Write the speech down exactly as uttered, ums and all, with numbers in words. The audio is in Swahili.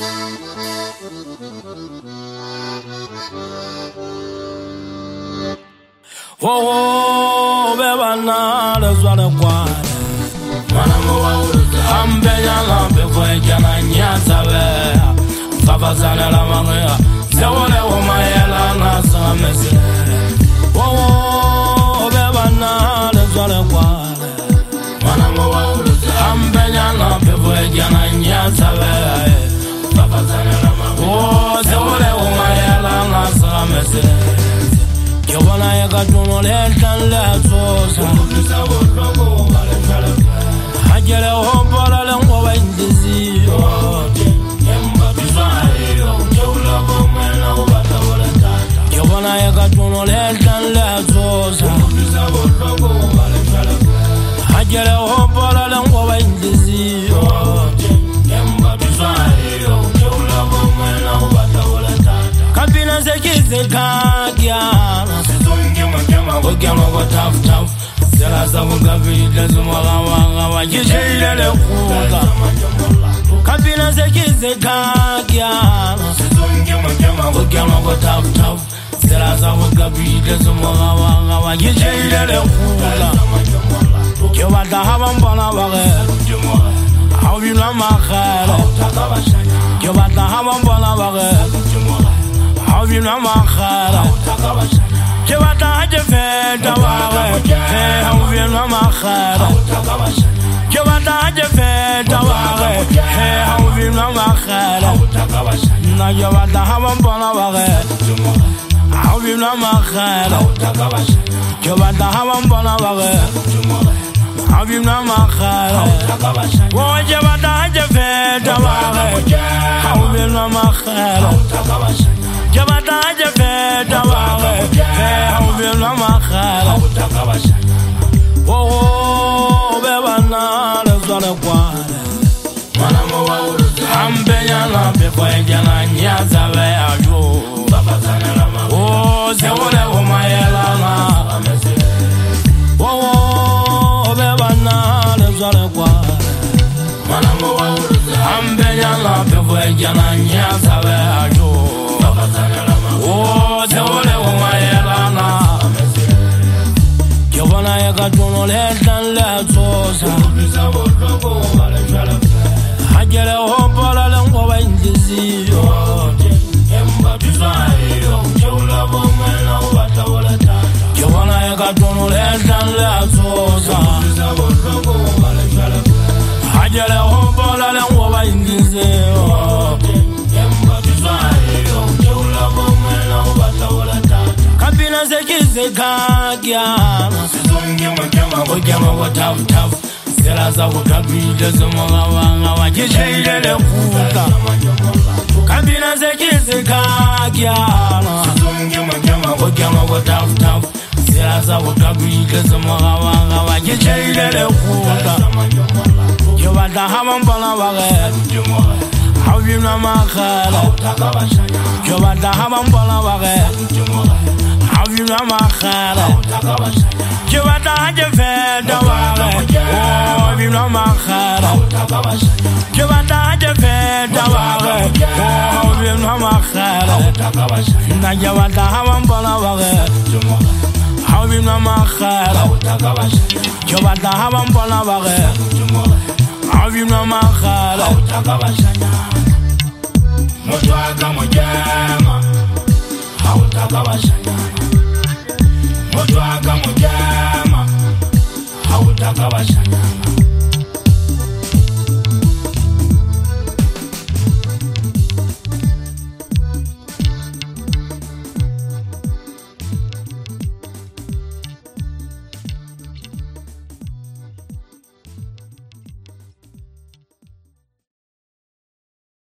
Oh, beba na le zwale kwa mana mo wa uruza ambe ya lambe kwa jana nyata be papa sana la manga zawale o mayela na samese oh beba na le zwale kwa mana mo wa uruza ambe ya lambe kwa jana nyata be papa sana la manga oh zawale o mayela na samese Yobana ya katuno lentan la sosa Hajele hombala lengo wa indizi Yobana ya katuno lentan la sosa Hajele hombala lengo wa indizi Kabina sekize kagiana Ogama go tough tough Sela sabu gavi Dezu mwaga wanga Wajishile le kuka Kabina sekize kagiana Ogama go tough tough Sela sabu gavi Dezu mwaga wanga Wajishile le kuka Kewata haba mbana wage Hawina makhele Kewata haba mbana wage Hawina makhele Kewata haje feta wage Hey hawina makhele Kewata haje feta wage Hey hawina makhele Na kewata haba mbana wage Hawina makhele Kewata haba mbana wage Hawina makhele Wo kewata haje feta wage Hawina makhele Kewata haje feta wage Hey hawina makhele Oh beba na le zwale kwale Mana mo wa uruza Ambe ya lambe kwa jana nyaza we ajo Papa sana la mama Oh zewole o mayela na Oh beba na le zwale kwale Mana mo wa uruza Ambe ya lambe kwa jana nyaza we ajo Papa sana la mama Oh zewole o mayela na Yobana ya katuno lentan la sosa Hajele hombala lengo wa indizi Yobana ya katuno lentan la sosa Hajele hombala lengo wa indizi Kabina sekize kagiana Ogama go tough tough Sela sabu gavi Dezu mwaga wanga Wajishile le kuka Kabina sekize kagiana Ogama go tough tough Sela sabu gavi Dezu mwaga wanga Wajishile le kuka Yobata haba mbana wage Hawina makhele Yobata haba mbana wage Hawina makhele Kewata haje feta wage Oh hawina makhele Kewata haje feta wage Oh hawina makhele Na kewata haba mbana wage Hawina makhele Kewata haba mbana wage Hawina makhele Motwaga mojama Hautaka bashanyana Motwaga mojama Hautaka bashanyana